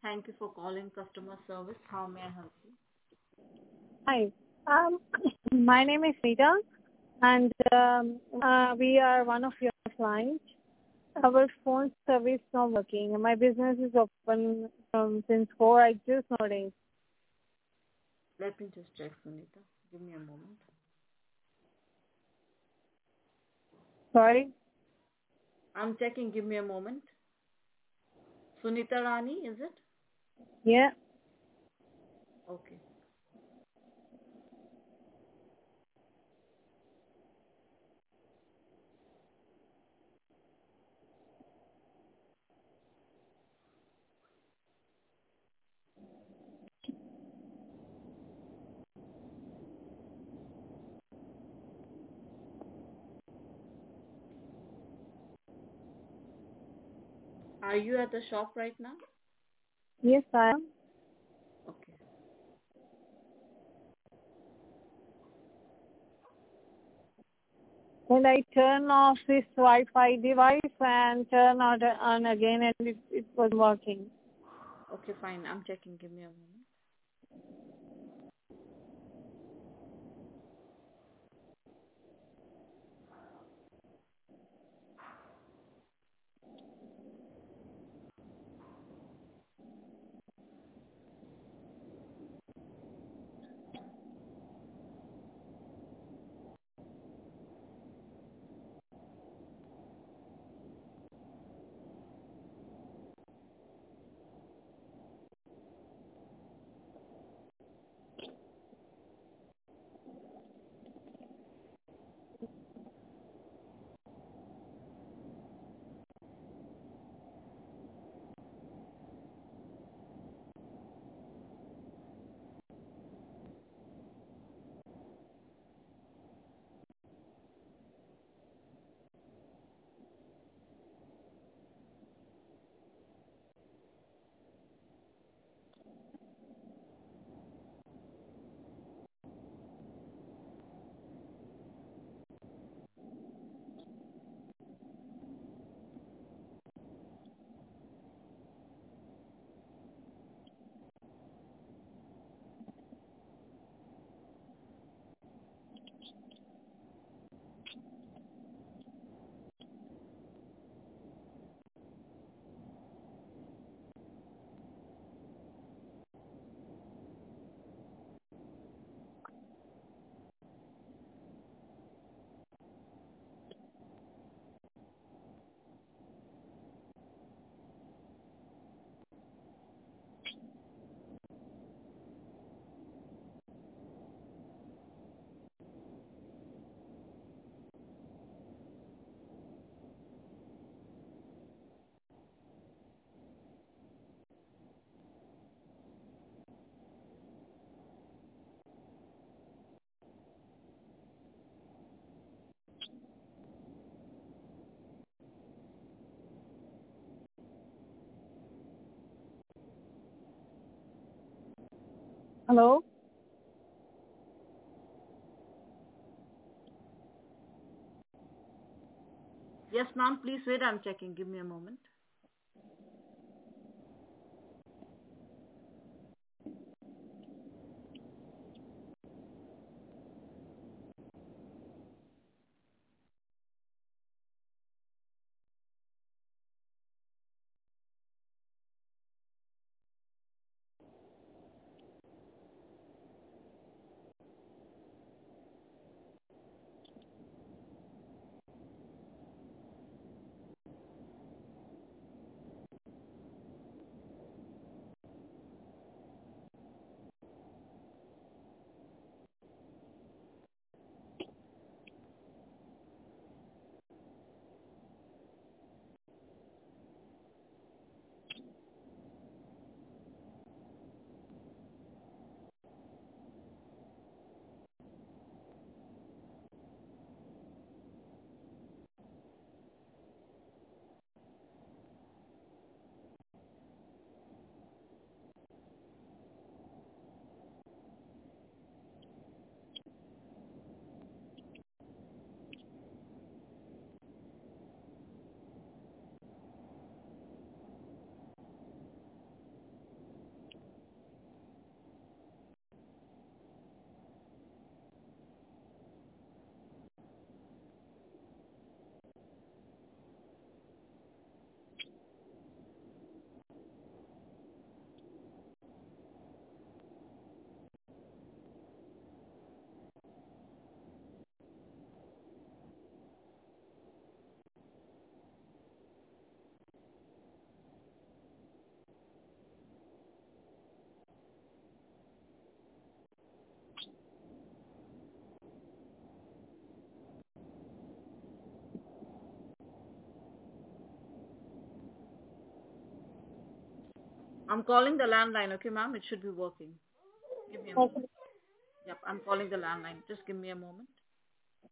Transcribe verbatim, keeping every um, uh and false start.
Thank you for calling customer service. How may I help you? Hi. Um, my name is Rita, and um, uh, we are one of your clients. Our phone service not working. My business is open um, since four. I just nowadays. Let me just check, Sunita. Give me a moment. Sorry. I'm checking. Give me a moment. Sunita Rani, is it? Yeah. Okay. Are you at the shop right now? Yes, I am. Okay. And I turn off this Wi-Fi device and turn on on again, and it, it was working. Okay, fine. I'm checking. Give me a moment. Hello. Yes, ma'am. Please wait. I'm checking. Give me a moment. I'm calling the landline, okay, ma'am? It should be working. Give me a moment. Okay. Yep, I'm calling the landline. Just give me a moment.